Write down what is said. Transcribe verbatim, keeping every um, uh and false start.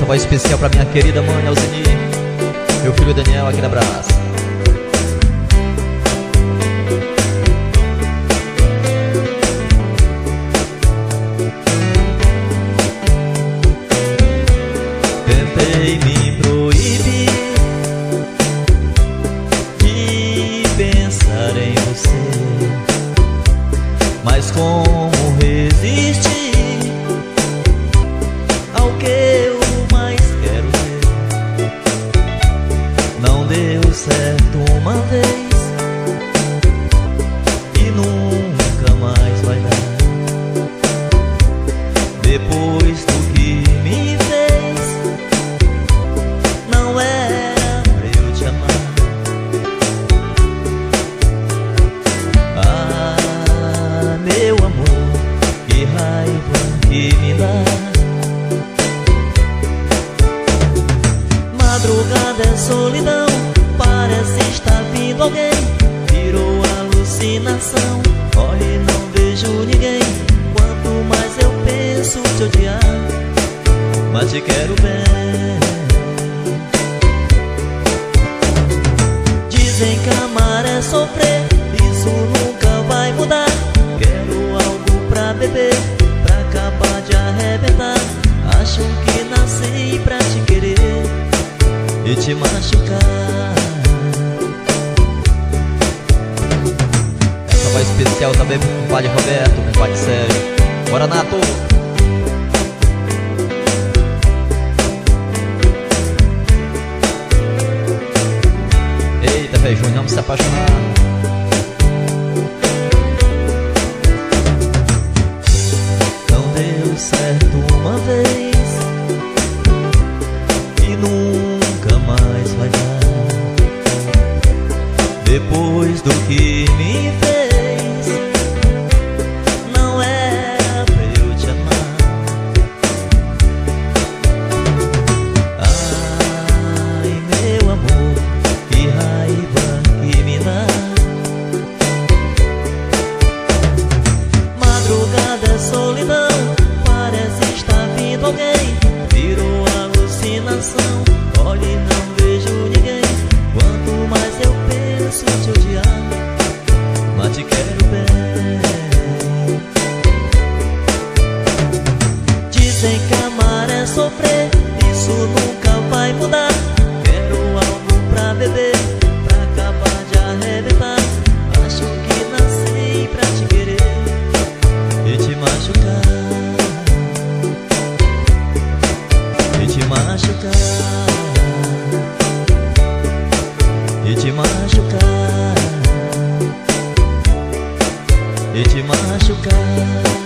Essa voz especial pra minha querida mãe Alzini, meu filho Daniel, aquele abraço. Tentei me proibir de pensar em você, mas como resistir ao que eu mais quero ter? Não deu certo uma vez e nunca mais vai dar. Depois do que me fez, não era pra eu te amar. Ah, meu amor, que raiva que me dá. Madrugada é solidão, parece estar vindo alguém. Virou alucinação, olhe, não vejo ninguém. Quanto mais eu penso te odiar, mas te quero bem. Dizem que amar é sofrer, isso nunca vai mudar. Quero algo pra beber, pra acabar de arrebentar. Acho que nasci pra te querer e te machucar. Essa voz especial também pro compadre Roberto, compadre Sérgio. Bora, Nato! Eita, Fé Júnior, vamos se apaixonar. Não deu certo uma vez e nunca mais vai dar. Depois do que me fez, não era pra eu te amar. Ai, meu amor, que raiva que me dá. Madrugada é solidão, parece estar vindo alguém. Virou alucinação, olhe, não vejo ninguém. Quanto mais eu penso te odiar, mas te quero bem. Dizem que amar é sofrer, isso nunca vai mudar. Quero algo pra beber, pra acabar de arrebentar. Acho que nasci pra te querer e te machucar, e te machucar, e te machucar, e te machucar.